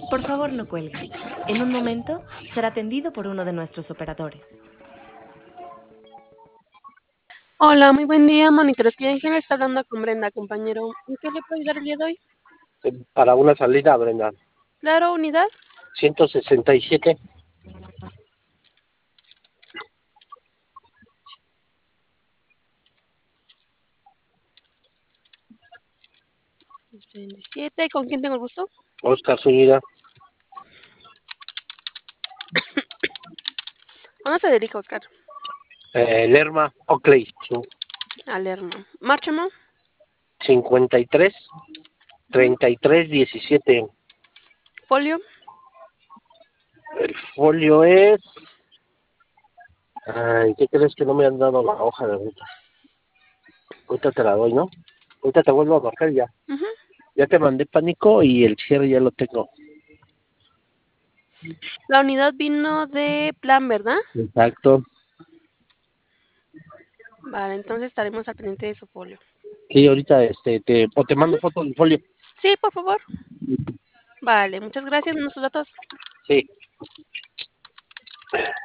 Por favor, no cuelgue. En un momento será atendido por uno de nuestros operadores. Hola, muy buen día, Monitorería en general está hablando con Brenda, compañero. ¿En qué le puedo ayudar el día de hoy? Para una salida, Brenda. Claro, unidad. 167. ¿Con quién tengo el gusto? Oscar Zúñiga. ¿A dónde se dirige, Oscar? Lerma, Oakley. A Lerma. Márchamo. 53 33 17. Folio. El folio es... Ay, ¿qué crees que no me han dado la hoja de ruta? Ahorita te la doy, ¿no? Ahorita te vuelvo a marcar ya. Ujú. Ya te mandé pánico y el cierre ya lo tengo. La unidad vino de plan, ¿verdad? Exacto. Vale, entonces estaremos al pendiente de su folio. Sí, ahorita te mando foto del folio. Sí, por favor. Vale, muchas gracias. ¿Nuestros datos? Sí.